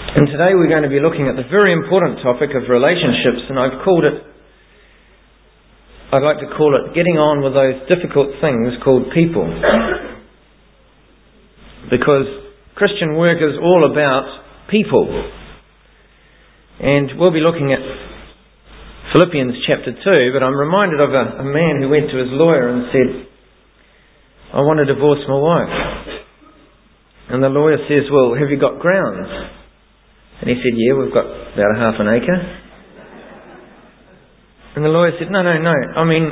And today we're going to be looking at the very important topic of relationships, and I'd like to call it getting on with those difficult things called people. Because Christian work is all about people. And we'll be looking at Philippians chapter 2, but I'm reminded of a man who went to his lawyer and said, I want to divorce my wife. And the lawyer says, well, have you got grounds? And he said, yeah, we've got about half an acre. And the lawyer said, no. I mean,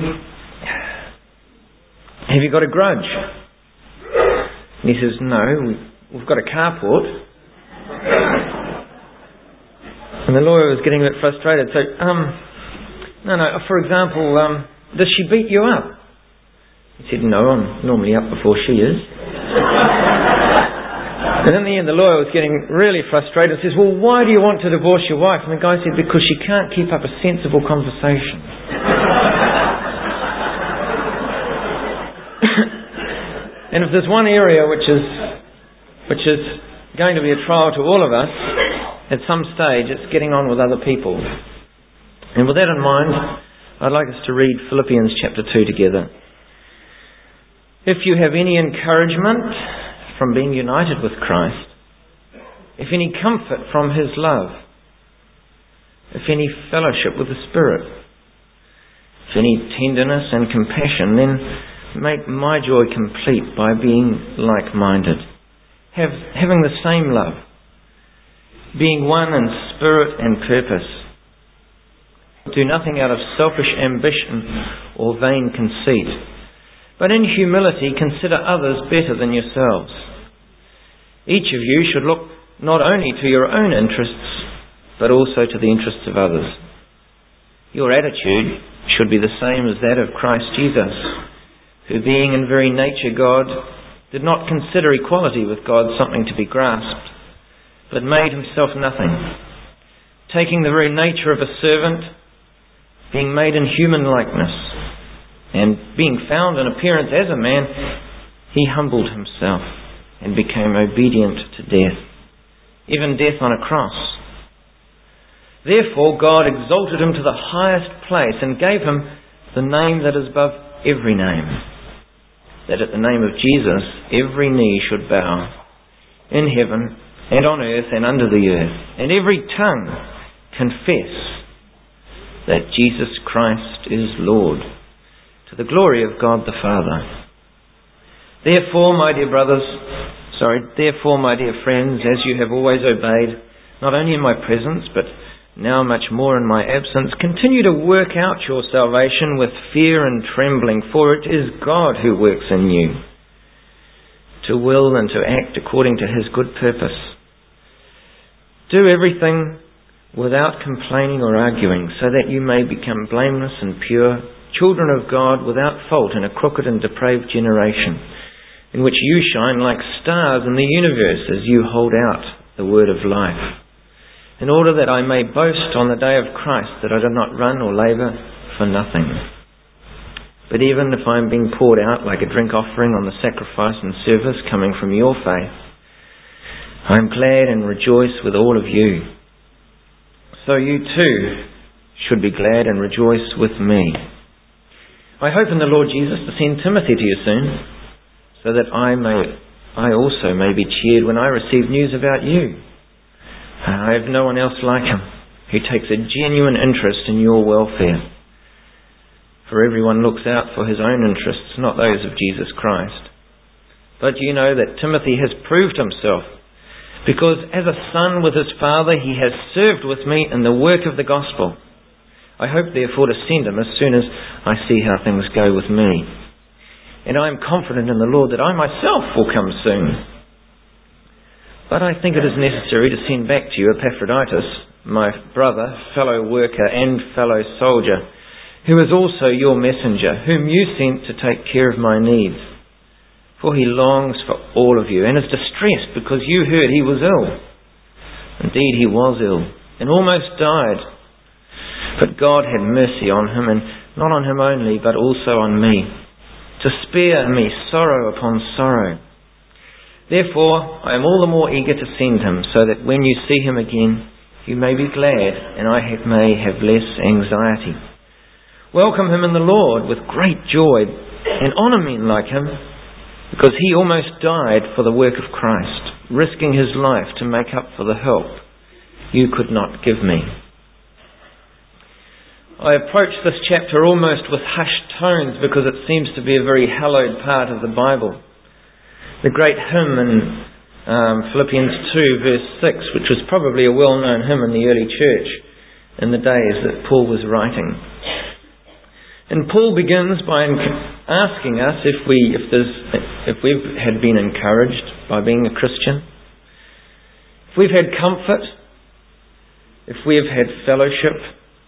have you got a grudge? And he says, no, we've got a carport. And the lawyer was getting a bit frustrated. So, no, for example, does she beat you up? He said, no, I'm normally up before she is. And in the end, the lawyer was getting really frustrated and says, well, why do you want to divorce your wife? And the guy said, because she can't keep up a sensible conversation. And if there's one area which is going to be a trial to all of us, at some stage, it's getting on with other people. And with that in mind, I'd like us to read Philippians chapter 2 together. If you have any encouragement from being united with Christ, if any comfort from His love, if any fellowship with the Spirit, if any tenderness and compassion, then make my joy complete by being like-minded, having the same love, being one in spirit and purpose. Do nothing out of selfish ambition or vain conceit, but in humility consider others better than yourselves. Each of you should look not only to your own interests, but also to the interests of others. Your attitude should be the same as that of Christ Jesus, who being in very nature God, did not consider equality with God something to be grasped, but made Himself nothing, taking the very nature of a servant, being made in human likeness, and being found in appearance as a man, He humbled Himself and became obedient to death, even death on a cross. Therefore God exalted Him to the highest place and gave Him the name that is above every name, that at the name of Jesus every knee should bow, in heaven and on earth and under the earth, and every tongue confess that Jesus Christ is Lord, to the glory of God the Father. Therefore, my dear friends, as you have always obeyed, not only in my presence, but now much more in my absence, continue to work out your salvation with fear and trembling, for it is God who works in you, to will and to act according to His good purpose. Do everything without complaining or arguing, so that you may become blameless and pure, children of God without fault in a crooked and depraved generation, in which you shine like stars in the universe as you hold out the word of life, in order that I may boast on the day of Christ that I did not run or labour for nothing. But even if I am being poured out like a drink offering on the sacrifice and service coming from your faith, I am glad and rejoice with all of you. So you too should be glad and rejoice with me. I hope in the Lord Jesus to send Timothy to you soon, so that I also may be cheered when I receive news about you. I have no one else like him, who takes a genuine interest in your welfare. For everyone looks out for his own interests, not those of Jesus Christ. But you know that Timothy has proved himself, because as a son with his father he has served with me in the work of the gospel. I hope therefore to send him as soon as I see how things go with me. And I am confident in the Lord that I myself will come soon. But I think it is necessary to send back to you Epaphroditus, my brother, fellow worker and fellow soldier, who is also your messenger, whom you sent to take care of my needs. For he longs for all of you and is distressed because you heard he was ill. Indeed, he was ill and almost died. But God had mercy on him, and not on him only, but also on me, to spare me sorrow upon sorrow. Therefore, I am all the more eager to send him, so that when you see him again, you may be glad, and I may have less anxiety. Welcome him in the Lord with great joy, and honour men like him, because he almost died for the work of Christ, risking his life to make up for the help you could not give me. I approach this chapter almost with hushed tones because it seems to be a very hallowed part of the Bible. The great hymn in Philippians 2 verse 6, which was probably a well-known hymn in the early church in the days that Paul was writing. And Paul begins by asking us if we've had been encouraged by being a Christian, if we've had comfort, if we've had fellowship,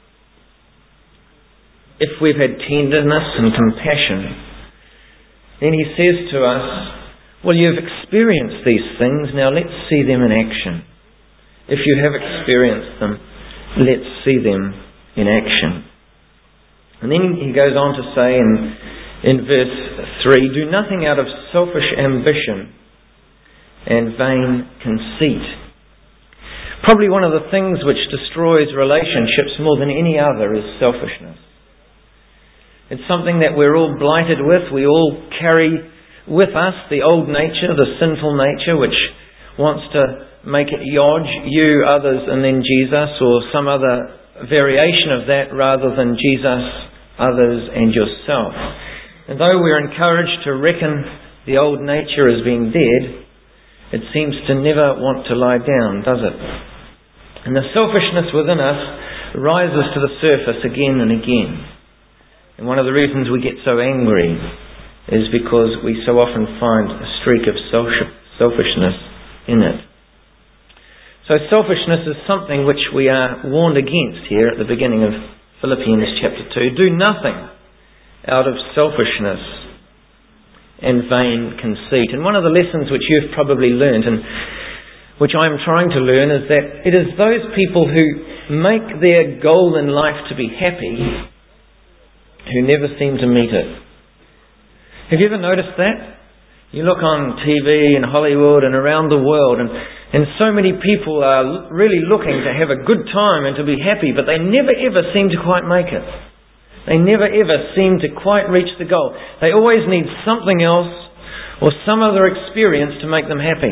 if we've had tenderness and compassion. Then he says to us, well, you've experienced these things, now let's see them in action. If you have experienced them, let's see them in action. And then he goes on to say in verse 3, do nothing out of selfish ambition and vain conceit. Probably one of the things which destroys relationships more than any other is selfishness. It's something that we're all blighted with. We all carry with us the old nature, the sinful nature, which wants to make it you, others, and then Jesus, or some other variation of that rather than Jesus, others, and yourself. And though we're encouraged to reckon the old nature as being dead, it seems to never want to lie down, does it? And the selfishness within us rises to the surface again and again. And one of the reasons we get so angry is because we so often find a streak of selfishness in it. So selfishness is something which we are warned against here at the beginning of Philippians chapter 2. Do nothing out of selfishness and vain conceit. And one of the lessons which you've probably learned, and which I'm trying to learn, is that it is those people who make their goal in life to be happy who never seem to meet it. Have you ever noticed that? You look on TV in Hollywood and around the world, and so many people are really looking to have a good time and to be happy, but they never ever seem to quite make it. They never ever seem to quite reach the goal. They always need something else or some other experience to make them happy.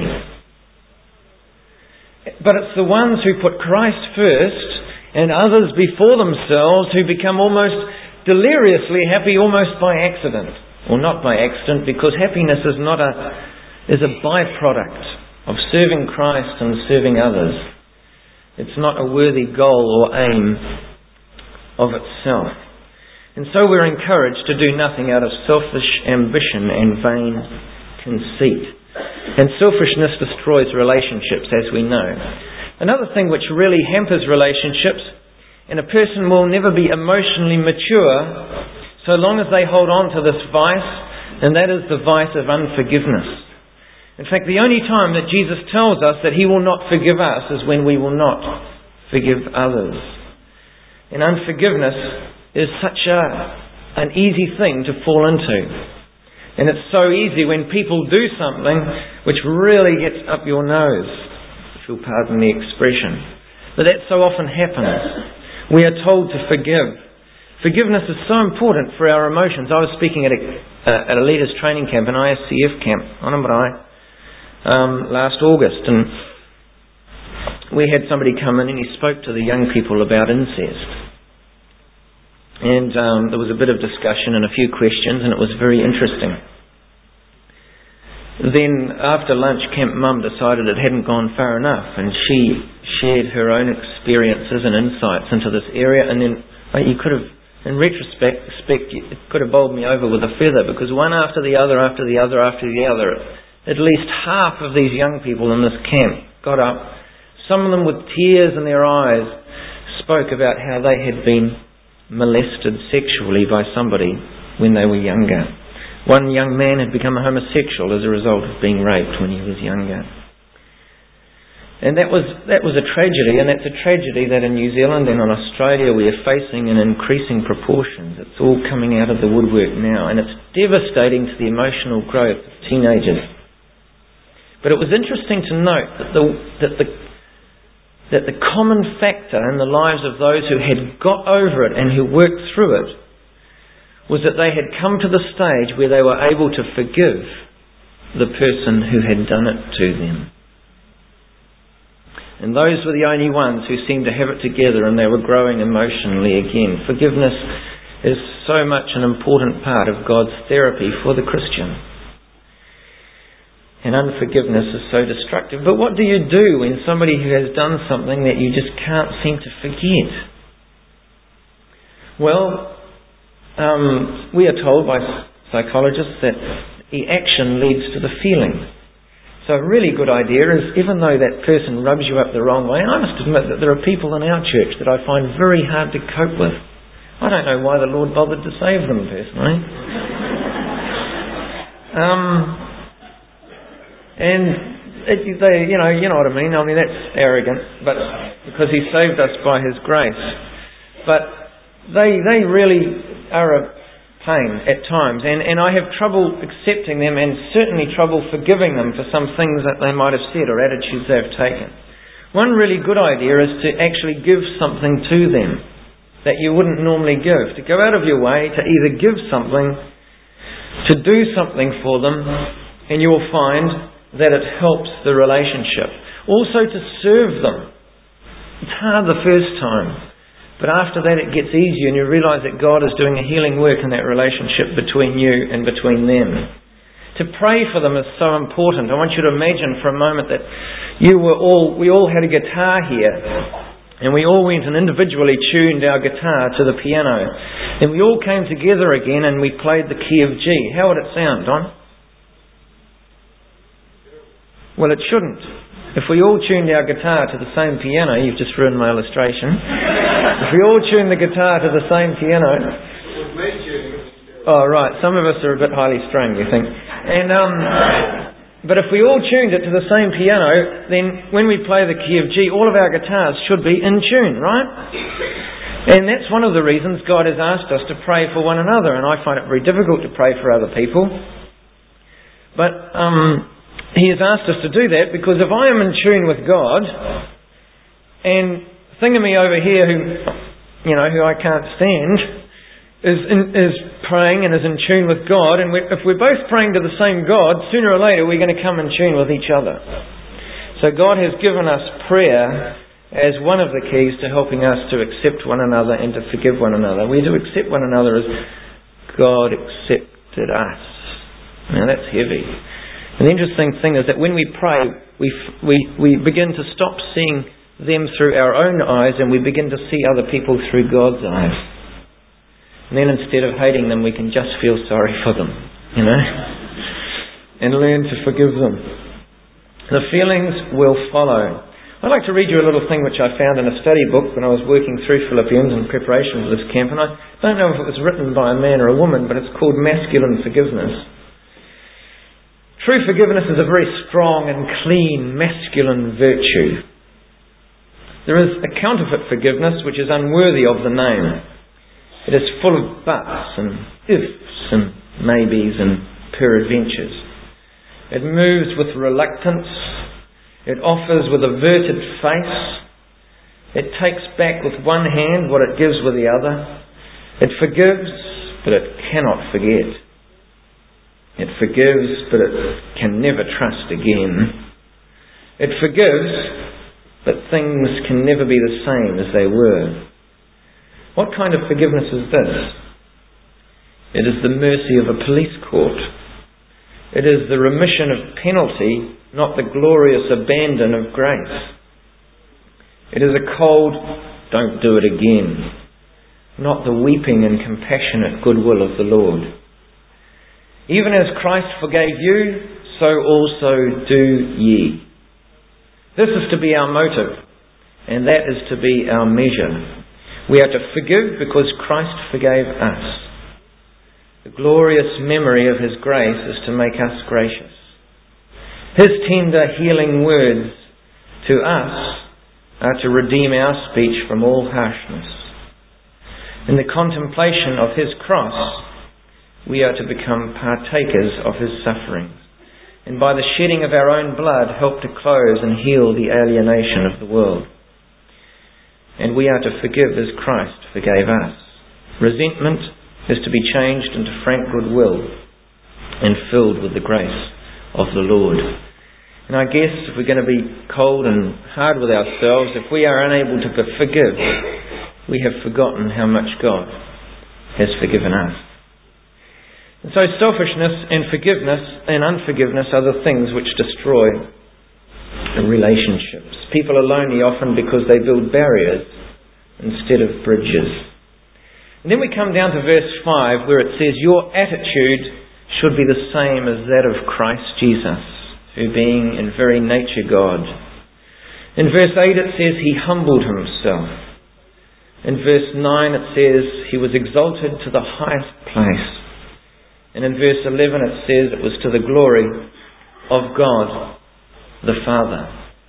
But it's the ones who put Christ first and others before themselves who become almost deliriously happy almost by accident. Or not by accident, because happiness is a byproduct of serving Christ and serving others. It's not a worthy goal or aim of itself. And so we're encouraged to do nothing out of selfish ambition and vain conceit. And selfishness destroys relationships, as we know. Another thing which really hampers relationships, and a person will never be emotionally mature so long as they hold on to this vice, and that is the vice of unforgiveness. In fact, the only time that Jesus tells us that He will not forgive us is when we will not forgive others. And unforgiveness is such an easy thing to fall into. And it's so easy when people do something which really gets up your nose, if you'll pardon the expression. But that so often happens. We are told to forgive. Forgiveness is so important for our emotions. I was speaking at a leaders training camp, an ISCF camp, last August, and we had somebody come in and he spoke to the young people about incest. And there was a bit of discussion and a few questions, and it was very interesting. Then after lunch, Camp Mum decided it hadn't gone far enough, and she shared her own experiences and insights into this area, and then you could have, in retrospect, it could have bowled me over with a feather, because one after the other, at least half of these young people in this camp got up, some of them with tears in their eyes, spoke about how they had been molested sexually by somebody when they were younger. One young man had become a homosexual as a result of being raped when he was younger. And that was a tragedy, and that's a tragedy that in New Zealand and in Australia we are facing in increasing proportions. It's all coming out of the woodwork now, and it's devastating to the emotional growth of teenagers. But it was interesting to note that the common factor in the lives of those who had got over it and who worked through it was that they had come to the stage where they were able to forgive the person who had done it to them. And those were the only ones who seemed to have it together, and they were growing emotionally again. Forgiveness is so much an important part of God's therapy for the Christian. And unforgiveness is so destructive. But what do you do when somebody who has done something that you just can't seem to forget? Well, we are told by psychologists that the action leads to the feeling. So a really good idea is, even though that person rubs you up the wrong way, and I must admit that there are people in our church that I find very hard to cope with. I don't know why the Lord bothered to save them, personally. You know what I mean. I mean, that's arrogant, but because He saved us by His grace. But they really are a pain at times, and I have trouble accepting them, and certainly trouble forgiving them for some things that they might have said or attitudes they've taken. One really good idea is to actually give something to them that you wouldn't normally give. To go out of your way to either give something, to do something for them, and you will find that it helps the relationship. Also to serve them. It's hard the first time, but after that it gets easier, and you realise that God is doing a healing work in that relationship between you and between them. To pray for them is so important. I want you to imagine for a moment that we all had a guitar here, and we all went and individually tuned our guitar to the piano, and we all came together again and we played the key of G. How would it sound, Don? Well, it shouldn't. If we all tuned our guitar to the same piano, you've just ruined my illustration. If we all tuned the guitar to the same piano... Oh, right. Some of us are a bit highly strung, you think. But if we all tuned it to the same piano, then when we play the key of G, all of our guitars should be in tune, right? And that's one of the reasons God has asked us to pray for one another. And I find it very difficult to pray for other people. But... He has asked us to do that because if I am in tune with God, and Thingamy over here, who I can't stand, is praying and is in tune with God, and if we're both praying to the same God, sooner or later we're going to come in tune with each other. So God has given us prayer as one of the keys to helping us to accept one another and to forgive one another. We're to accept one another as God accepted us. Now that's heavy. And the interesting thing is that when we pray, we begin to stop seeing them through our own eyes, and we begin to see other people through God's eyes. And then instead of hating them, we can just feel sorry for them, and learn to forgive them. The feelings will follow. I'd like to read you a little thing which I found in a study book when I was working through Philippians in preparation for this camp, and I don't know if it was written by a man or a woman, but it's called Masculine Forgiveness. True forgiveness is a very strong and clean masculine virtue. There is a counterfeit forgiveness which is unworthy of the name. It is full of buts and ifs and maybes and peradventures. It moves with reluctance. It offers with averted face. It takes back with one hand what it gives with the other. It forgives, but it cannot forget. It forgives, but it can never trust again. It forgives, but things can never be the same as they were. What kind of forgiveness is this? It is the mercy of a police court. It is the remission of penalty, not the glorious abandon of grace. It is a cold, don't do it again, not the weeping and compassionate goodwill of the Lord. Even as Christ forgave you, so also do ye. This is to be our motive, and that is to be our measure. We are to forgive because Christ forgave us. The glorious memory of His grace is to make us gracious. His tender healing words to us are to redeem our speech from all harshness. In the contemplation of His cross, we are to become partakers of His sufferings. and by the shedding of our own blood help to close and heal the alienation of the world. And we are to forgive as Christ forgave us. Resentment is to be changed into frank goodwill and filled with the grace of the Lord. And I guess if we're going to be cold and hard with ourselves, if we are unable to forgive, we have forgotten how much God has forgiven us. And so selfishness and forgiveness and unforgiveness are the things which destroy relationships. People are lonely often because they build barriers instead of bridges. And then we come down to verse 5 where it says, your attitude should be the same as that of Christ Jesus, who being in very nature God. In verse 8 it says he humbled himself. In verse 9 it says he was exalted to the highest place. And in verse 11 it says it was to the glory of God the Father.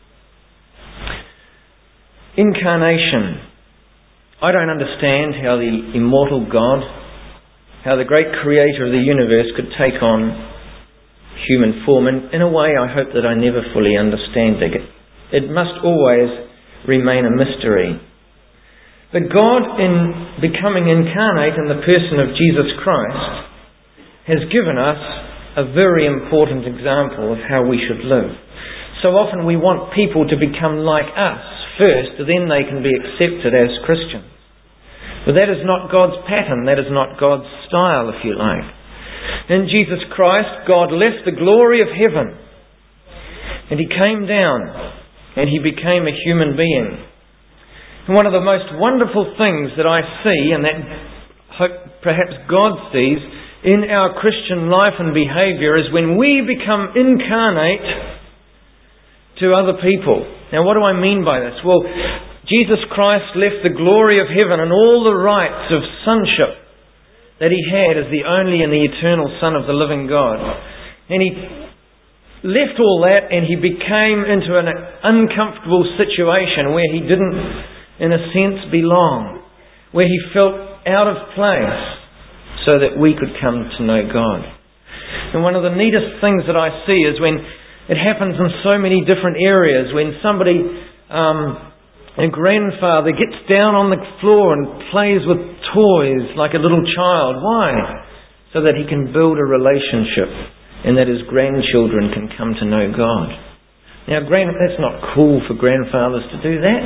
Incarnation. I don't understand how the immortal God, how the great creator of the universe could take on human form. And in a way I hope that I never fully understand it. It must always remain a mystery. But God, in becoming incarnate in the person of Jesus Christ, has given us a very important example of how we should live. So often we want people to become like us first, then they can be accepted as Christians. But that is not God's pattern, that is not God's style, if you like. In Jesus Christ, God left the glory of heaven and He came down and He became a human being. And one of the most wonderful things that I see, and that perhaps God sees, in our Christian life and behaviour is when we become incarnate to other people. Now what do I mean by this? Well, Jesus Christ left the glory of heaven and all the rights of sonship that He had as the only and the eternal Son of the living God. And He left all that and He became into an uncomfortable situation where He didn't, in a sense, belong, where He felt out of place, so that we could come to know God. And one of the neatest things that I see is when it happens in so many different areas, when somebody, a grandfather, gets down on the floor and plays with toys like a little child. Why? So that he can build a relationship and that his grandchildren can come to know God. Now, that's not cool for grandfathers to do that.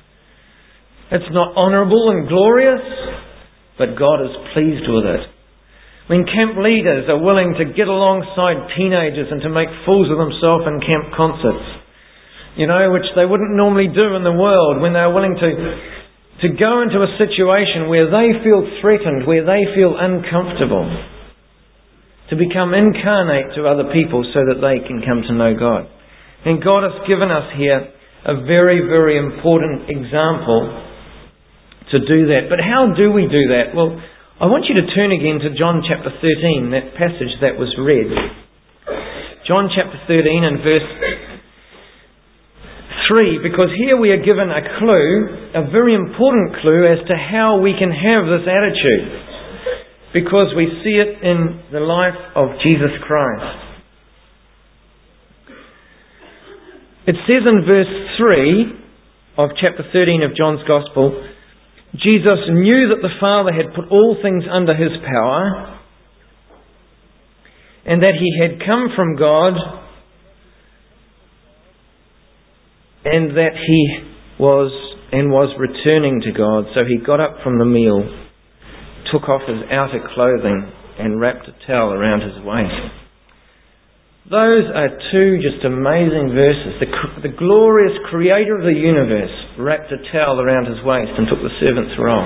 It's not honourable and glorious, but God is pleased with it. When camp leaders are willing to get alongside teenagers and to make fools of themselves in camp concerts, which they wouldn't normally do in the world, when they're willing to go into a situation where they feel threatened, where they feel uncomfortable, to become incarnate to other people so that they can come to know God. And God has given us here a very, very important example to do that. But how do we do that? Well, I want you to turn again to John chapter 13, that passage that was read. John chapter 13 and verse 3, because here we are given a clue, a very important clue as to how we can have this attitude, because we see it in the life of Jesus Christ. It says in verse 3 of chapter 13 of John's Gospel, Jesus knew that the Father had put all things under His power and that He had come from God and that He was returning to God. So He got up from the meal, took off His outer clothing and wrapped a towel around His waist. Those are two just amazing verses. The glorious Creator of the universe wrapped a towel around His waist and took the servant's role.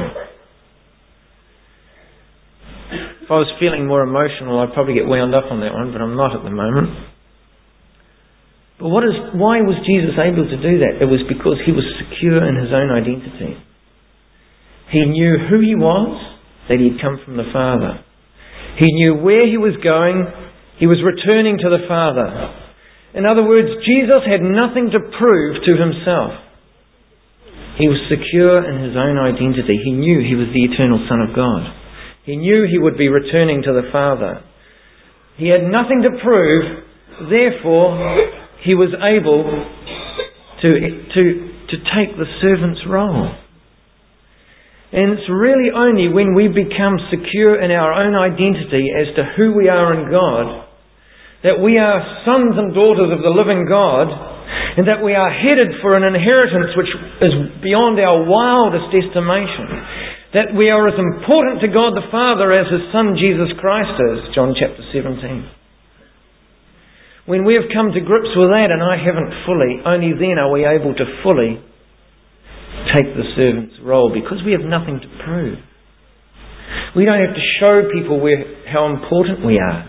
If I was feeling more emotional, I'd probably get wound up on that one, but I'm not at the moment. But why was Jesus able to do that? It was because He was secure in His own identity. He knew who He was, that He had come from the Father. He knew where He was going. He was returning to the Father. In other words, Jesus had nothing to prove to Himself. He was secure in His own identity. He knew He was the eternal Son of God. He knew He would be returning to the Father. He had nothing to prove therefore, he was able to take the servant's role. And it's really only when we become secure in our own identity as to who we are in God, that we are sons and daughters of the living God, and that we are headed for an inheritance which is beyond our wildest estimation, that we are as important to God the Father as His Son Jesus Christ is, John chapter 17. When we have come to grips with that, and I haven't fully, only then are we able to fully take the servant's role, because we have nothing to prove. We don't have to show people how important we are.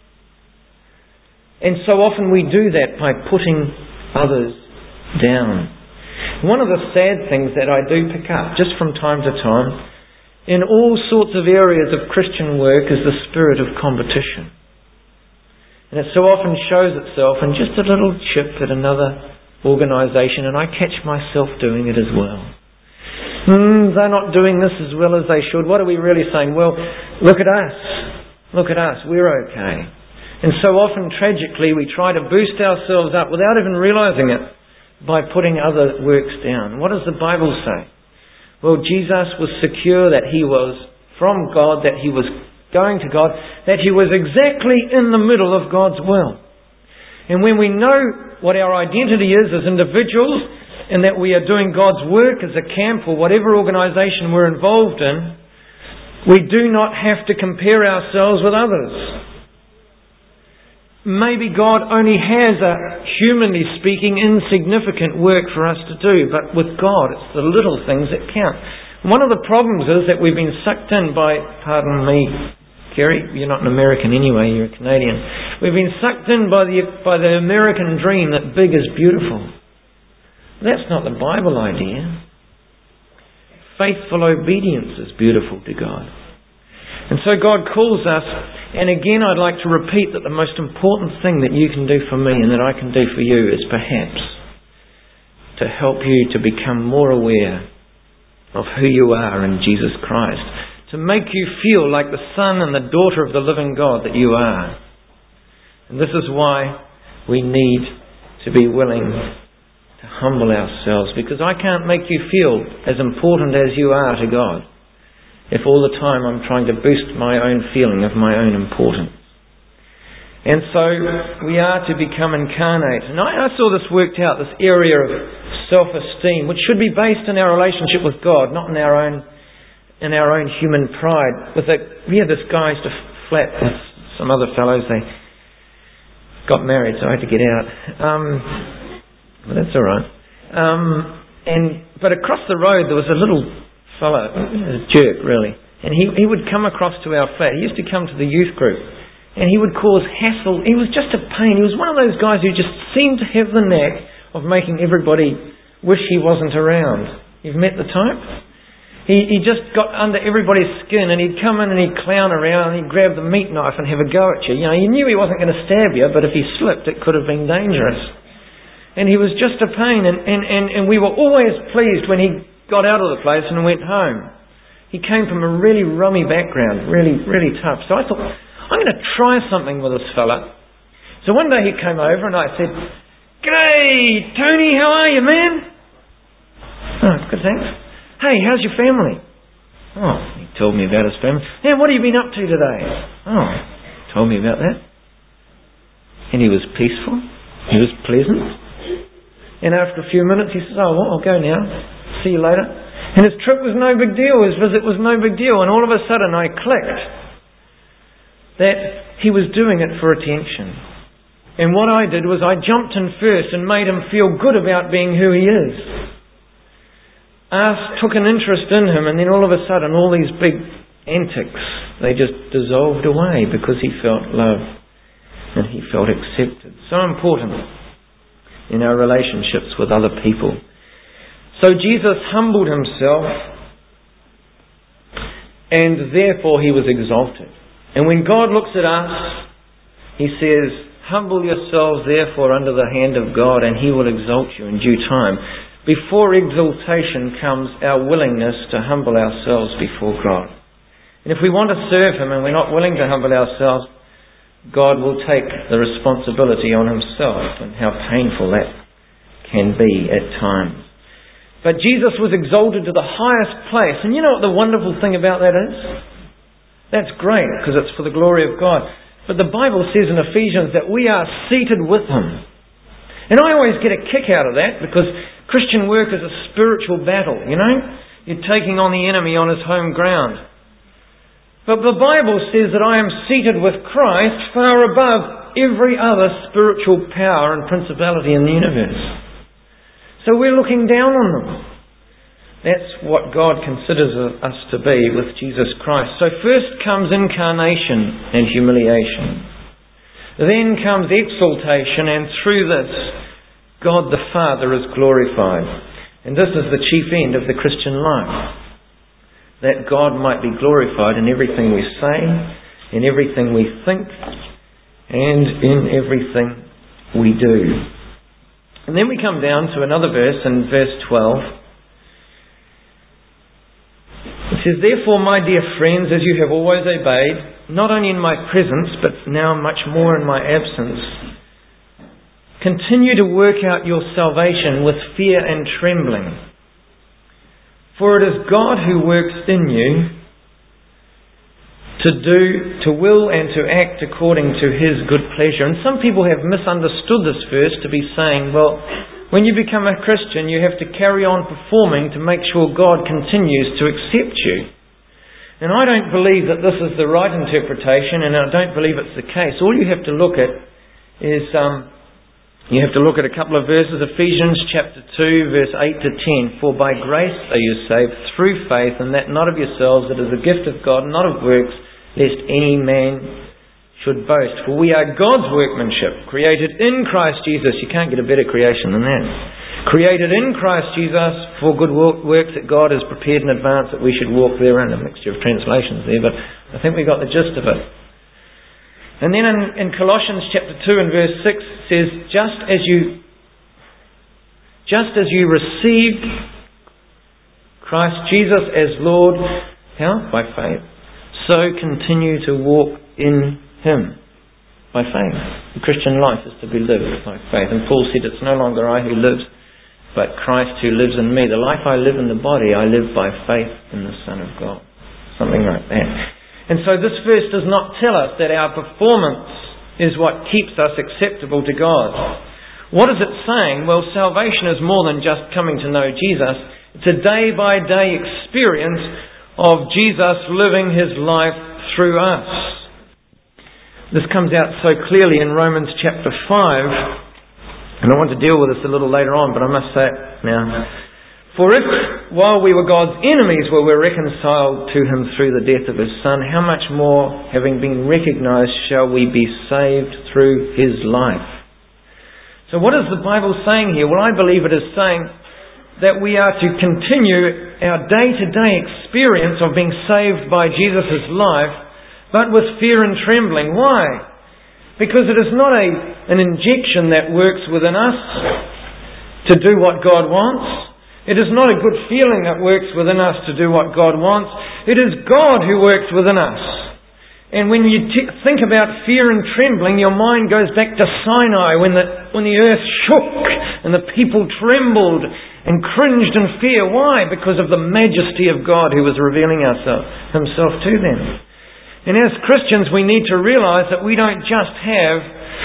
And so often we do that by putting others down. One of the sad things that I do pick up just from time to time in all sorts of areas of Christian work is the spirit of competition. And it so often shows itself in just a little chip at another organisation, and I catch myself doing it as well. They're not doing this as well as they should. What are we really saying? Well, look at us. Look at us. We're okay. And so often, tragically, we try to boost ourselves up without even realising it by putting other works down. What does the Bible say? Well, Jesus was secure that He was from God, that He was going to God, that He was exactly in the middle of God's will. And when we know what our identity is as individuals, and that we are doing God's work as a camp or whatever organisation we're involved in, we do not have to compare ourselves with others. Maybe God only has a, humanly speaking, insignificant work for us to do, but with God it's the little things that count. One of the problems is that we've been sucked in by, pardon me, Kerry, you're not an American anyway, you're a Canadian. We've been sucked in by the American dream that big is beautiful. That's not the Bible idea. Faithful obedience is beautiful to God. And so God calls us, and again I'd like to repeat that the most important thing that you can do for me and that I can do for you is perhaps to help you to become more aware of who you are in Jesus Christ. To make you feel like the son and the daughter of the living God that you are. And this is why we need to be willing to humble ourselves, because I can't make you feel as important as you are to God if all the time I'm trying to boost my own feeling of my own importance. And so we are to become incarnate. And I saw this worked out, this area of self-esteem, which should be based in our relationship with God, not in our own human pride. We had this guy used to flat with some other fellows. They got married, so I had to get out. But that's all right. But across the road there was a little fellow, a jerk really, and he would come across to our flat. He used to come to the youth group, and he would cause hassle. He was just a pain. He was one of those guys who just seemed to have the knack of making everybody wish he wasn't around. You've met the type? He just got under everybody's skin, and he'd come in and he'd clown around and he'd grab the meat knife and have a go at you. You know, you knew he wasn't going to stab you, but if he slipped it could have been dangerous. And he was just a pain, and we were always pleased when he got out of the place and went home. He came from a really rummy background, really, really tough. So I thought, I'm going to try something with this fella. So one day he came over and I said, "G'day, Tony, how are you, man?" "Oh, good, thanks." "Hey, how's your family?" "Oh," he told me about his family. "Hey, what have you been up to today?" "Oh," told me about that. And he was peaceful. He was pleasant. And after a few minutes he says, "Oh, well, I'll go now. See you later." And his trip was no big deal. His visit was no big deal. And all of a sudden I clicked that he was doing it for attention. And what I did was I jumped in first and made him feel good about being who he is. Took an interest in him, and then all of a sudden all these big antics, they just dissolved away because he felt loved and he felt accepted. So important in our relationships with other people. So Jesus humbled himself, and therefore he was exalted. And when God looks at us, He says, "Humble yourselves therefore under the hand of God, and He will exalt you in due time." Before exaltation comes our willingness to humble ourselves before God. And if we want to serve Him and we're not willing to humble ourselves, God will take the responsibility on himself, and how painful that can be at times. But Jesus was exalted to the highest place. And you know what the wonderful thing about that is? That's great, because it's for the glory of God. But the Bible says in Ephesians that we are seated with him. And I always get a kick out of that, because Christian work is a spiritual battle, you know? You're taking on the enemy on his home ground. But the Bible says that I am seated with Christ far above every other spiritual power and principality in the universe. So we're looking down on them. That's what God considers us to be with Jesus Christ. So first comes incarnation and humiliation. Then comes exaltation, and through this, God the Father is glorified. And this is the chief end of the Christian life. That God might be glorified in everything we say, in everything we think, and in everything we do. And then we come down to another verse in verse 12. It says, "Therefore, my dear friends, as you have always obeyed, not only in my presence, but now much more in my absence, continue to work out your salvation with fear and trembling. For it is God who works in you to will and to act according to his good pleasure." And some people have misunderstood this verse to be saying, well, when you become a Christian, you have to carry on performing to make sure God continues to accept you. And I don't believe that this is the right interpretation, and I don't believe it's the case. All you have to look at is, you have to look at a couple of verses, Ephesians chapter 2, verse 8 to 10. "For by grace are you saved through faith, and that not of yourselves, it is a gift of God, not of works, lest any man should boast. For we are God's workmanship, created in Christ Jesus." You can't get a better creation than that. "Created in Christ Jesus for good works that God has prepared in advance that we should walk therein." A mixture of translations there, but I think we got the gist of it. And then in Colossians chapter 2 and verse 6 it says, just as you received Christ Jesus as Lord, how? By faith. So continue to walk in him by faith. The Christian life is to be lived by faith. And Paul said, "It's no longer I who lives, but Christ who lives in me. The life I live in the body, I live by faith in the Son of God." Something like that. And so this verse does not tell us that our performance is what keeps us acceptable to God. What is it saying? Well, salvation is more than just coming to know Jesus. It's a day-by-day experience of Jesus living his life through us. This comes out so clearly in Romans chapter 5. And I want to deal with this a little later on, but I must say it now. "For if, while we were God's enemies, we were reconciled to him through the death of his Son, how much more, having been recognised, shall we be saved through his life?" So what is the Bible saying here? Well, I believe it is saying that we are to continue our day-to-day experience of being saved by Jesus' life, but with fear and trembling. Why? Because it is not an injection that works within us to do what God wants. It is not a good feeling that works within us to do what God wants. It is God who works within us. And when you think about fear and trembling, your mind goes back to Sinai when the earth shook and the people trembled and cringed in fear. Why? Because of the majesty of God who was revealing himself to them. And as Christians, we need to realise that we don't just have,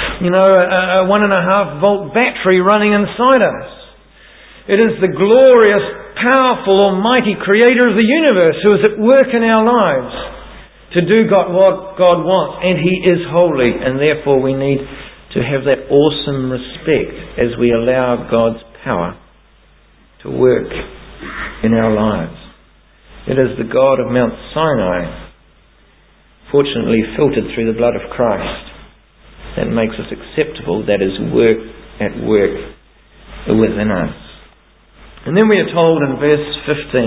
a 1.5 volt battery running inside us. It is the glorious, powerful, almighty creator of the universe who is at work in our lives to do what God wants. And he is holy, and therefore we need to have that awesome respect as we allow God's power to work in our lives. It is the God of Mount Sinai, fortunately filtered through the blood of Christ, that makes us acceptable, that is at work within us. And then we are told in verse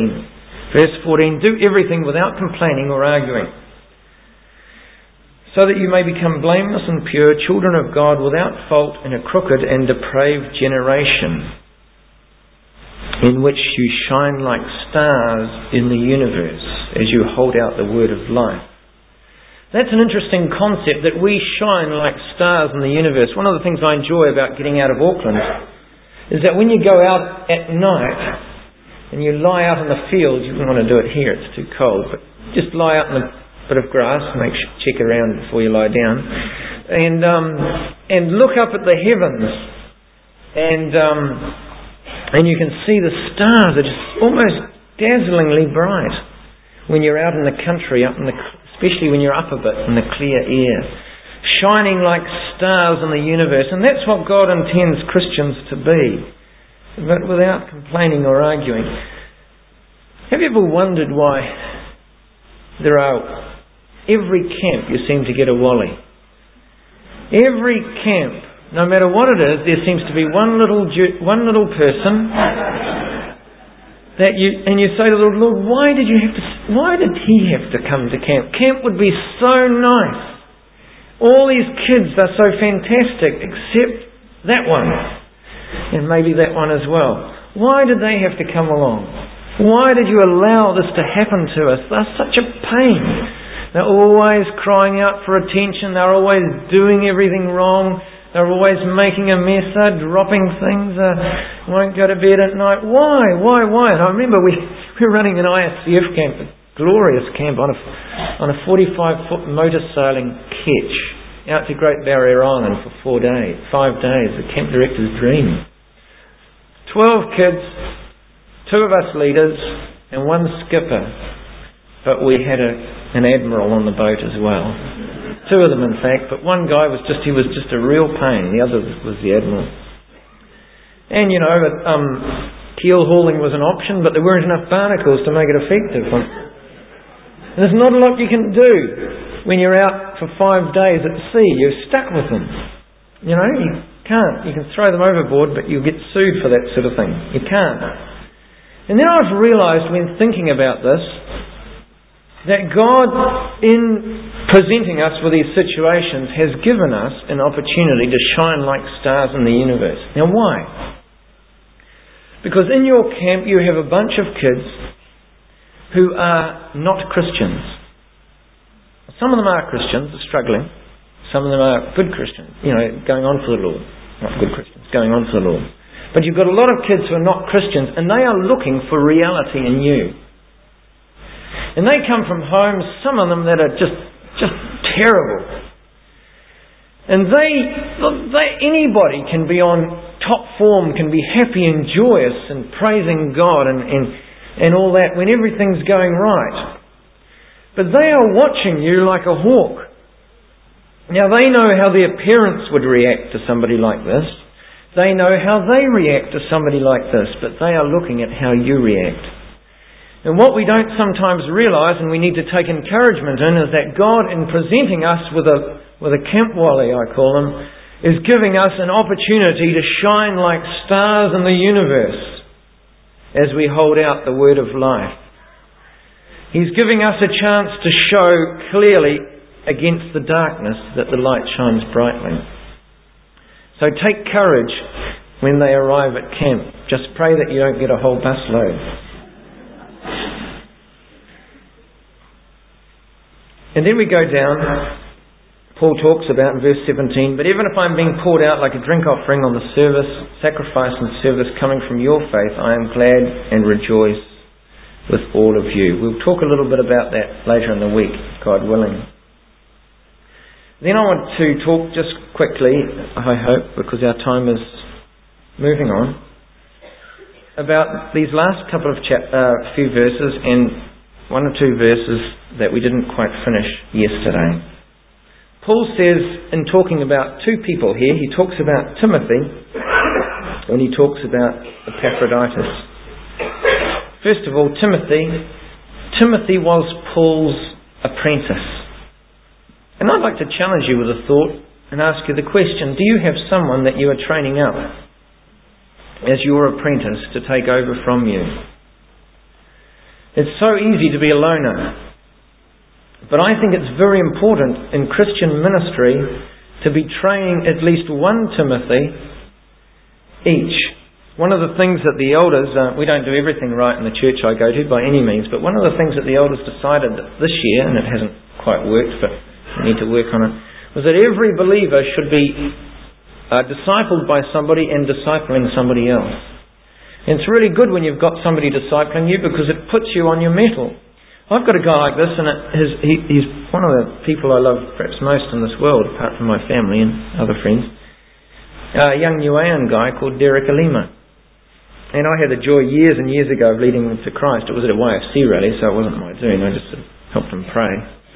14, "Do everything without complaining or arguing, so that you may become blameless and pure, children of God without fault in a crooked and depraved generation, in which you shine like stars in the universe as you hold out the word of life." That's an interesting concept, that we shine like stars in the universe. One of the things I enjoy about getting out of Auckland is that when you go out at night and you lie out in the field, you wouldn't want to do it here, it's too cold, but just lie out in a bit of grass, check around before you lie down, and look up at the heavens, and you can see the stars are just almost dazzlingly bright when you're out in the country, especially when you're up a bit in the clear air, shining like stars in the universe. And that's what God intends Christians to be, but without complaining or arguing. Have you ever wondered why every camp you seem to get a wally? Every camp, no matter what it is, there seems to be one little person and you say to the Lord, why did he have to come to camp? Camp would be so nice. All these kids are so fantastic, except that one. And maybe that one as well. Why did they have to come along? Why did you allow this to happen to us? They're such a pain. They're always crying out for attention. They're always doing everything wrong. They're always making a mess. They're dropping things. Won't go to bed at night. Why? And I remember we were running an ISCF camp, a glorious camp, on a 45-foot motor sailing ketch out to Great Barrier Island for 5 days. The camp director's dream. 12 kids, 2 of us leaders, and 1 skipper. But we had an admiral on the boat as well. 2 of them, in fact, but one guy was just a real pain. The other was the admiral. And keel hauling was an option, but there weren't enough barnacles to make it effective. And there's not a lot you can do when you're out for 5 days at sea. You're stuck with them. You can't. You can throw them overboard, but you'll get sued for that sort of thing. You can't. And then I've realised, when thinking about this, that God, in presenting us with these situations, has given us an opportunity to shine like stars in the universe. Now why? Because in your camp you have a bunch of kids who are not Christians. Some of them are Christians, are struggling. Some of them are good Christians, going on for the Lord. Not good Christians, going on for the Lord. But you've got a lot of kids who are not Christians, and they are looking for reality in you. And they come from homes, some of them that are just terrible. And anybody can be on top form, can be happy and joyous and praising God and all that when everything's going right. But they are watching you like a hawk. Now they know how their parents would react to somebody like this. They know how they react to somebody like this, but they are looking at how you react. And what we don't sometimes realise, and we need to take encouragement in, is that God, in presenting us with a camp wally, I call him, is giving us an opportunity to shine like stars in the universe as we hold out the word of life. He's giving us a chance to show clearly against the darkness that the light shines brightly. So take courage when they arrive at camp. Just pray that you don't get a whole busload. And then we go down, Paul talks about in verse 17, but even if I'm being poured out like a drink offering on the sacrifice and service coming from your faith, I am glad and rejoice with all of you. We'll talk a little bit about that later in the week, God willing. Then I want to talk just quickly, I hope, because our time is moving on, about these last couple of few verses and 1 or 2 verses that we didn't quite finish yesterday. Paul says, in talking about 2 people here, he talks about Timothy and he talks about Epaphroditus. First of all, Timothy was Paul's apprentice. And I'd like to challenge you with a thought and ask you the question, do you have someone that you are training up as your apprentice to take over from you? It's so easy to be a loner. But I think it's very important in Christian ministry to be training at least 1 Timothy each. One of the things that the elders, we don't do everything right in the church I go to by any means, but one of the things that the elders decided this year, and it hasn't quite worked, but we need to work on it, was that every believer should be discipled by somebody and discipling somebody else. And it's really good when you've got somebody discipling you because it puts you on your mettle. I've got a guy like this, and he's one of the people I love perhaps most in this world, apart from my family and other friends. A young Niuean guy called Derek Alima. And I had the joy years and years ago of leading him to Christ. It was at a YFC rally, so it wasn't my doing. I just helped him pray.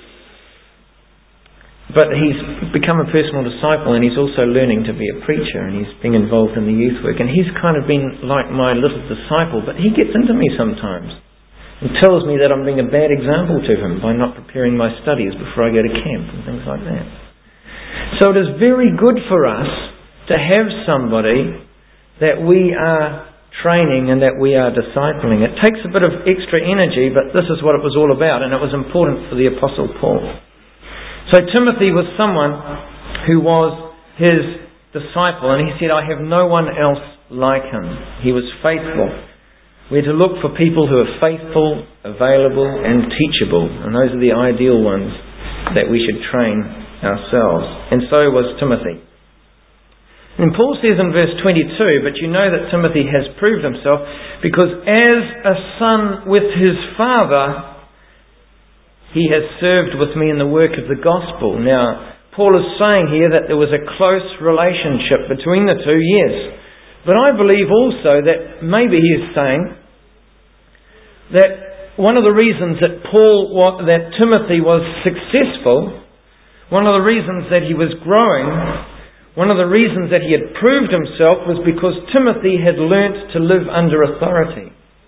But he's become a personal disciple, and he's also learning to be a preacher, and he's being involved in the youth work. And he's kind of been like my little disciple, but he gets into me sometimes and tells me that I'm being a bad example to him by not preparing my studies before I go to camp and things like that. So it is very good for us to have somebody that we are training and that we are discipling. It takes a bit of extra energy, but this is what it was all about, and it was important for the Apostle Paul. So Timothy was someone who was his disciple, and he said, I have no one else like him. He was faithful. We're to look for people who are faithful, available and teachable, and those are the ideal ones that we should train ourselves. And so was Timothy. And Paul says in verse 22, but you know that Timothy has proved himself, because as a son with his father, he has served with me in the work of the gospel. Now, Paul is saying here that there was a close relationship between the two, yes. But I believe also that maybe he is saying that one of the reasons that Timothy was successful, one of the reasons that he was growing, one of the reasons that he had proved himself was because Timothy had learnt to live under authority.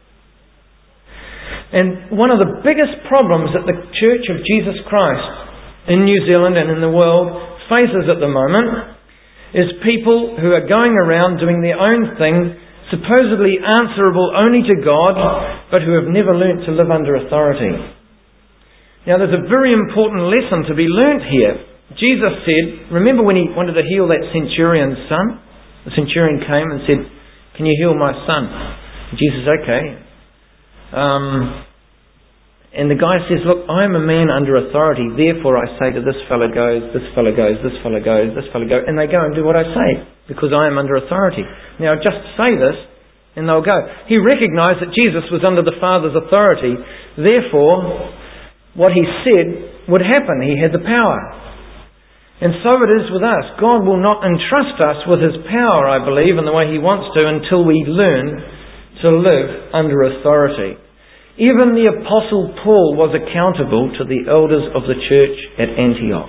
And one of the biggest problems that the Church of Jesus Christ in New Zealand and in the world faces at the moment is people who are going around doing their own thing, supposedly answerable only to God, but who have never learnt to live under authority. Now there's a very important lesson to be learnt here. Jesus said, remember when he wanted to heal that centurion's son? The centurion came and said, can you heal my son? And Jesus said, okay. And the guy says, look, I am a man under authority, therefore I say to this fellow goes, this fellow goes, this fellow goes, this fellow goes, and they go and do what I say, because I am under authority. Now just say this, and they'll go. He recognised that Jesus was under the Father's authority, therefore what he said would happen. He had the power. And so it is with us. God will not entrust us with His power, I believe, in the way He wants to, until we learn to live under authority. Even the Apostle Paul was accountable to the elders of the church at Antioch.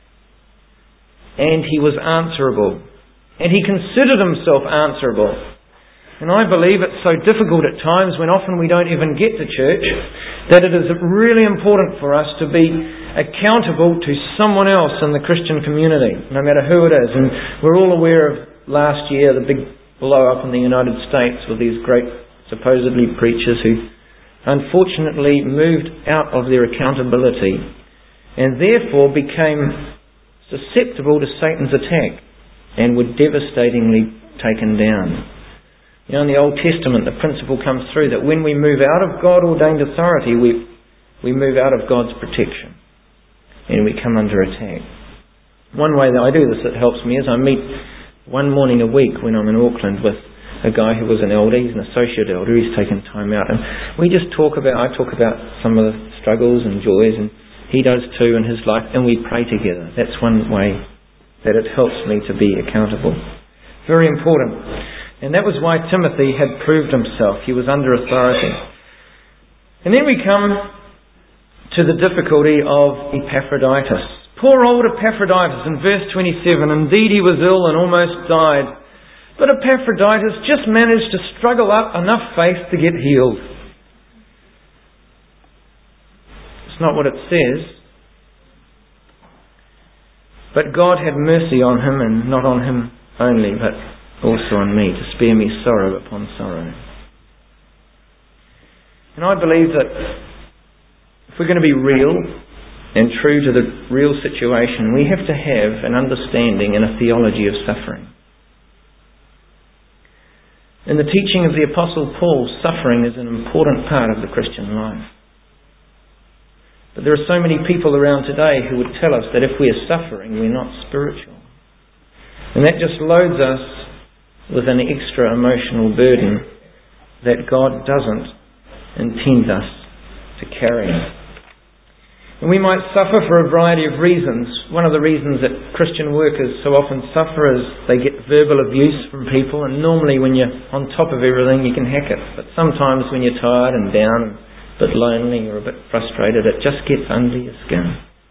And he was answerable. And he considered himself answerable. And I believe it's so difficult at times, when often we don't even get to church, that it is really important for us to be accountable to someone else in the Christian community, no matter who it is. And we're all aware of last year, the big blow up in the United States with these great supposedly preachers who unfortunately moved out of their accountability and therefore became susceptible to Satan's attack and were devastatingly taken down. You know, in the Old Testament, the principle comes through that when we move out of God-ordained authority, we move out of God's protection and we come under attack. One way that I do this that helps me is I meet one morning a week when I'm in Auckland with a guy who was an elder. He's an associate elder. He's taken time out, and we just I talk about some of the struggles and joys, and he does too in his life, and we pray together. That's one way that it helps me to be accountable. Very important. And that was why Timothy had proved himself. He was under authority. And then we come to the difficulty of Epaphroditus. Poor old Epaphroditus in verse 27. Indeed, he was ill and almost died. But Epaphroditus just managed to struggle up enough faith to get healed. It's not what it says. But God had mercy on him, and not on him only, but also on me, to spare me sorrow upon sorrow. And I believe that if we're going to be real and true to the real situation, we have to have an understanding and a theology of suffering. In the teaching of the Apostle Paul, suffering is an important part of the Christian life. But there are so many people around today who would tell us that if we are suffering, we're not spiritual. And that just loads us with an extra emotional burden that God doesn't intend us to carry. And we might suffer for a variety of reasons. One of the reasons that Christian workers so often suffer is they get verbal abuse from people, and normally when you're on top of everything you can hack it. But sometimes when you're tired and down and a bit lonely or a bit frustrated, it just gets under your skin.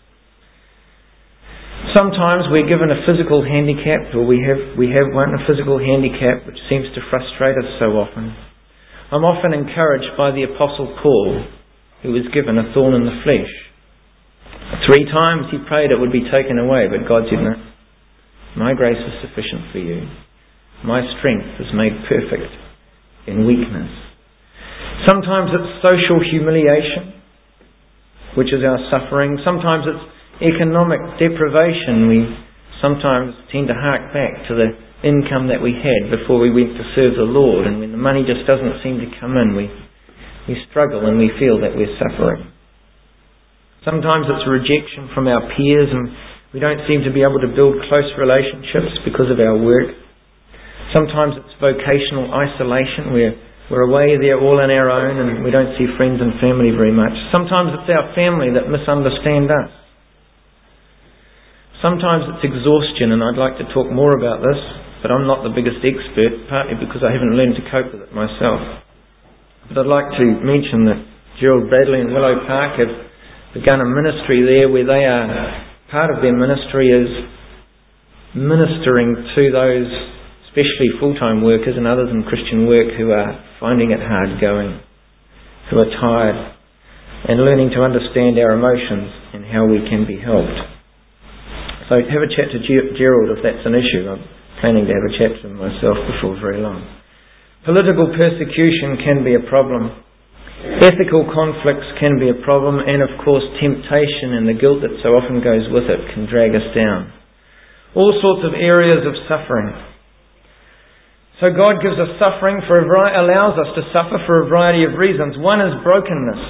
Sometimes we're given a physical handicap, or we have one, a physical handicap which seems to frustrate us so often. I'm often encouraged by the Apostle Paul, who was given a thorn in the flesh. 3 times he prayed it would be taken away, but God said, no, my grace is sufficient for you. My strength is made perfect in weakness. Sometimes it's social humiliation, which is our suffering. Sometimes it's economic deprivation. We sometimes tend to hark back to the income that we had before we went to serve the Lord, and when the money just doesn't seem to come in, we struggle and we feel that we're suffering. Sometimes it's rejection from our peers, and we don't seem to be able to build close relationships because of our work. Sometimes it's vocational isolation. We're away there all on our own and we don't see friends and family very much. Sometimes it's our family that misunderstand us. Sometimes it's exhaustion, and I'd like to talk more about this, but I'm not the biggest expert, partly because I haven't learned to cope with it myself. But I'd like to mention that Gerald Bradley and Willow Park have begun a ministry there where they are, part of their ministry is ministering to those, especially full-time workers and others in Christian work, who are finding it hard going, who are tired, and learning to understand our emotions and how we can be helped. So have a chat to Gerald if that's an issue. I'm planning to have a chat to him myself before very long. Political persecution can be a problem. Ethical conflicts can be a problem, and of course temptation and the guilt that so often goes with it can drag us down. All sorts of areas of suffering. So God gives us suffering allows us to suffer for a variety of reasons. One is brokenness.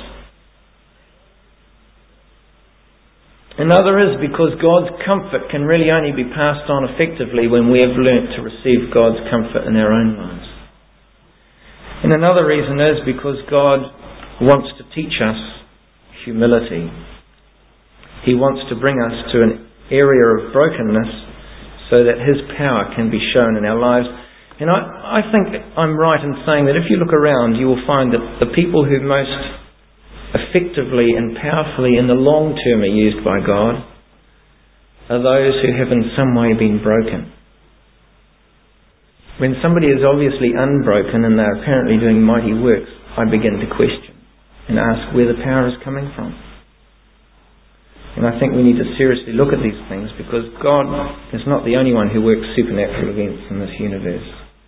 Another is because God's comfort can really only be passed on effectively when we have learnt to receive God's comfort in our own lives. And another reason is because God wants to teach us humility. He wants to bring us to an area of brokenness so that His power can be shown in our lives. And I think I'm right in saying that if you look around, you will find that the people who most effectively and powerfully in the long term are used by God are those who have in some way been broken. When somebody is obviously unbroken and they're apparently doing mighty works, I begin to question and ask where the power is coming from. And I think we need to seriously look at these things, because God is not the only one who works supernatural events in this universe.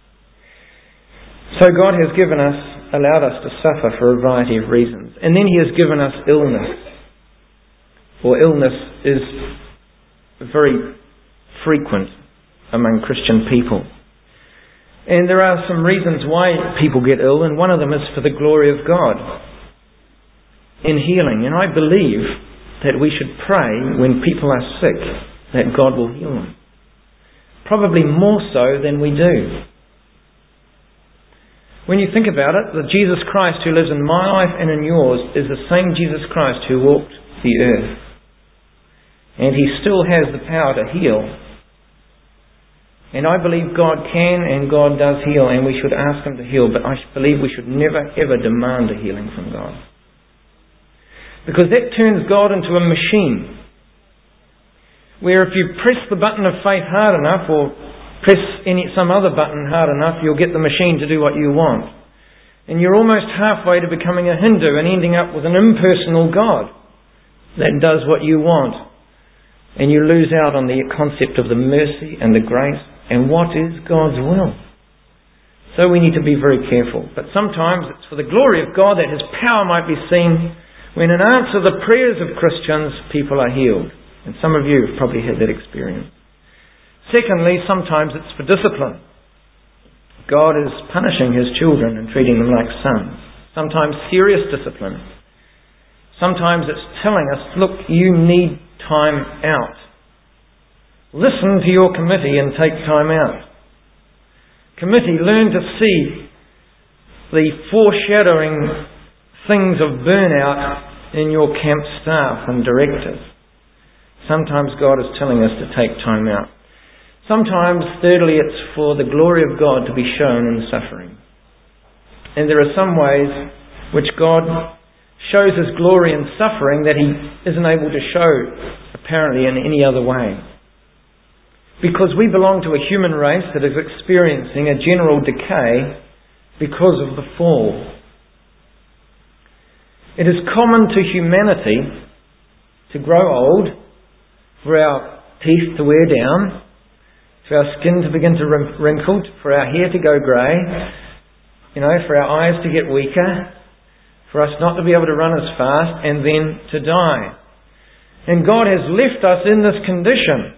So God has allowed us to suffer for a variety of reasons. And then He has given us illness. Or illness is very frequent among Christian people. And there are some reasons why people get ill, and one of them is for the glory of God in healing. And I believe that we should pray when people are sick that God will heal them. Probably more so than we do. When you think about it, the Jesus Christ who lives in my life and in yours is the same Jesus Christ who walked the earth. And He still has the power to heal. And I believe God can and God does heal, and we should ask Him to heal, but I believe we should never ever demand a healing from God. Because that turns God into a machine, where if you press the button of faith hard enough, or press some other button hard enough, you'll get the machine to do what you want. And you're almost halfway to becoming a Hindu and ending up with an impersonal God that does what you want. And you lose out on the concept of the mercy and the grace and what is God's will. So we need to be very careful. But sometimes it's for the glory of God, that His power might be seen. When in answer to the prayers of Christians, people are healed. And some of you have probably had that experience. Secondly, sometimes it's for discipline. God is punishing His children and treating them like sons. Sometimes serious discipline. Sometimes it's telling us, look, you need time out. Listen to your committee and take time out. Committee, learn to see the foreshadowing things of burnout in your camp staff and directors. Sometimes God is telling us to take time out. Sometimes, thirdly, it's for the glory of God to be shown in suffering. And there are some ways which God shows His glory in suffering that He isn't able to show, apparently, in any other way. Because we belong to a human race that is experiencing a general decay because of the fall. It is common to humanity to grow old, for our teeth to wear down, for our skin to begin to wrinkle, for our hair to go grey, for our eyes to get weaker, for us not to be able to run as fast, and then to die. And God has left us in this condition.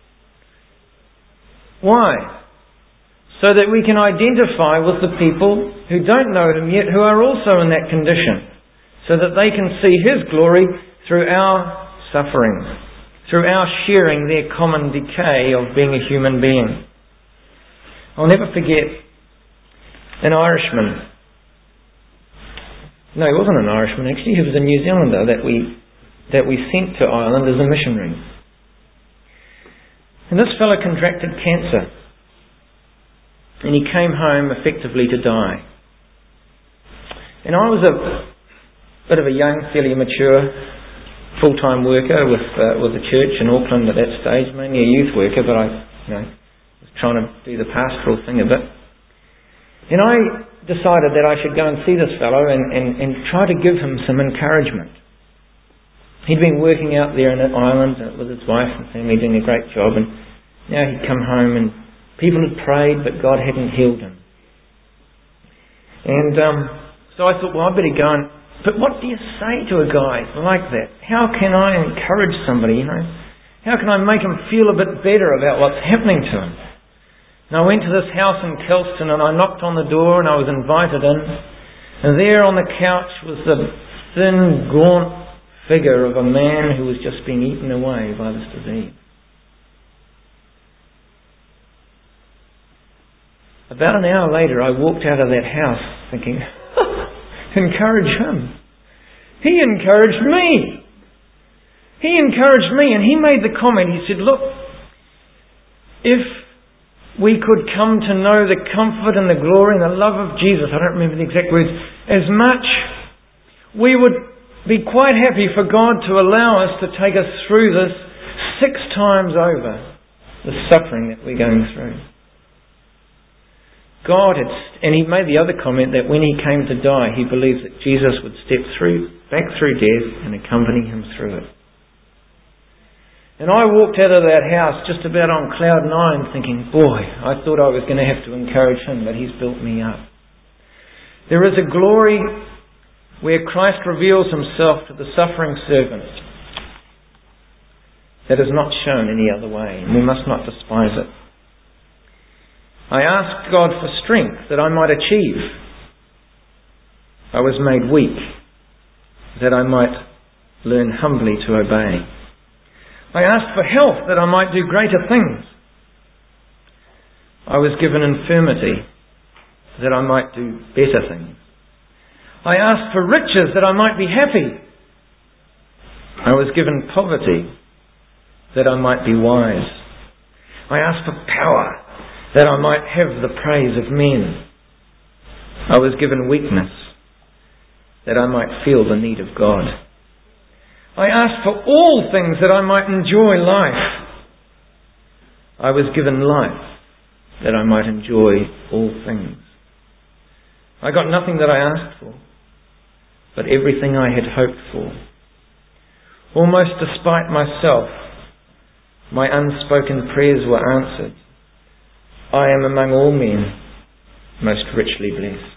Why? So that we can identify with the people who don't know Him yet, who are also in that condition, so that they can see His glory through our suffering, through our sharing their common decay of being a human being. I'll never forget an Irishman. No, he wasn't an Irishman actually. He was a New Zealander that we sent to Ireland as a missionary. And this fellow contracted cancer. And he came home effectively to die. And I was a bit of a young, fairly mature, full-time worker with the church in Auckland at that stage, mainly a youth worker, but I was trying to do the pastoral thing a bit. And I decided that I should go and see this fellow and try to give him some encouragement. He'd been working out there in Ireland with his wife and family, doing a great job, and now he'd come home and people had prayed, but God hadn't healed him. And so I thought, well, I better go and... But what do you say to a guy like that? How can I encourage somebody, How can I make him feel a bit better about what's happening to him? And I went to this house in Kelston and I knocked on the door and I was invited in. And there on the couch was the thin, gaunt figure of a man who was just being eaten away by this disease. About an hour later I walked out of that house thinking, encourage him. He encouraged me. He encouraged me and he made the comment, he said, look, if we could come to know the comfort and the glory and the love of Jesus, I don't remember the exact words, as much, we would be quite happy for God to allow us to take us through this 6 times over, the suffering that we're going through. And he made the other comment that when he came to die, he believed that Jesus would step back through death and accompany him through it. And I walked out of that house just about on cloud 9 thinking, boy, I thought I was going to have to encourage him, but he's built me up. There is a glory where Christ reveals himself to the suffering servant that is not shown any other way, and we must not despise it. I asked God for strength that I might achieve. I was made weak that I might learn humbly to obey. I asked for health that I might do greater things. I was given infirmity that I might do better things. I asked for riches that I might be happy. I was given poverty that I might be wise. I asked for power that I might have the praise of men. I was given weakness that I might feel the need of God. I asked for all things that I might enjoy life. I was given life that I might enjoy all things. I got nothing that I asked for, but everything I had hoped for. Almost despite myself, my unspoken prayers were answered. I am among all men most richly blessed.